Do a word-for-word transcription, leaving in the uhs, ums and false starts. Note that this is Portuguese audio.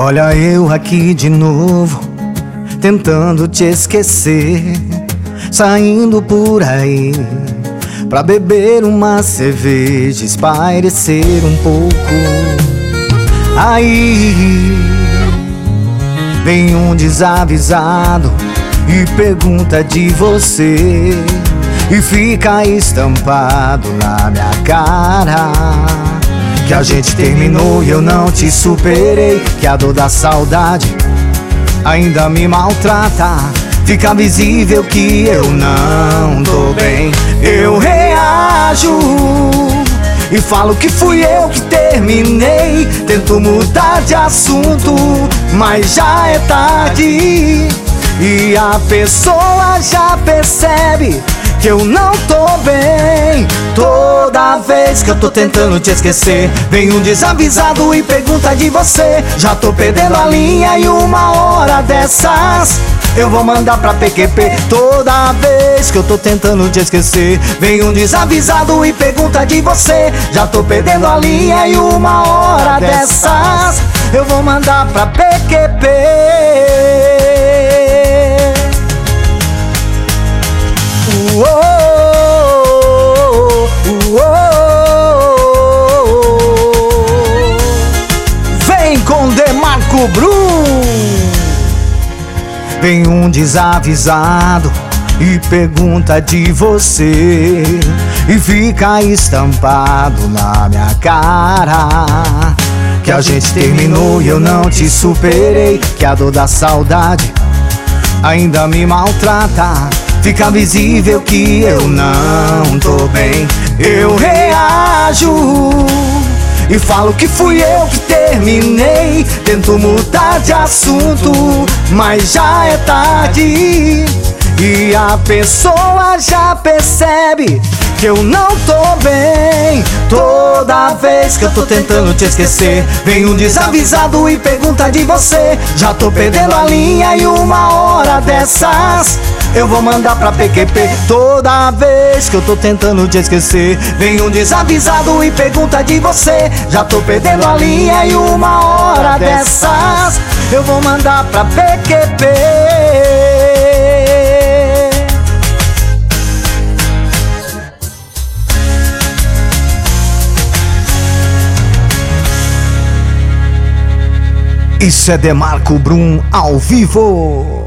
Olha eu aqui de novo, tentando te esquecer, saindo por aí pra beber uma cerveja, espairecer um pouco. Aí vem um desavisado e pergunta de você, e fica estampado na minha cara que a gente terminou e eu não te superei, que a dor da saudade ainda me maltrata. Fica visível que eu não tô bem. Eu reajo e falo que fui eu que terminei. Tento mudar de assunto, mas já é tarde, e a pessoa já percebe que eu não tô bem. Toda vez que eu tô tentando te esquecer, vem um desavisado e pergunta de você. Já tô perdendo a linha e uma hora dessas eu vou mandar pra P Q P. Toda vez que eu tô tentando te esquecer, vem um desavisado e pergunta de você. Já tô perdendo a linha e uma hora dessas eu vou mandar pra P Q P. Uou, uou. Vem com Demarco Brum. Vem um desavisado e pergunta de você, e fica estampado na minha cara que a gente terminou e eu não te superei, que a dor da saudade ainda me maltrata. Fica visível que eu não tô bem. Eu reajo e falo que fui eu que terminei. Tento mudar de assunto, mas já é tarde, e a pessoa já percebe que eu não tô bem. Toda vez que eu tô tentando te esquecer, vem um desavisado e pergunta de você. Já tô perdendo a linha e uma hora dessas eu vou mandar pra P Q P. Toda vez que eu tô tentando te esquecer, vem um desavisado e pergunta de você. Já tô perdendo a linha e uma hora dessas eu vou mandar pra P Q P. Isso é Demarco Brum ao vivo.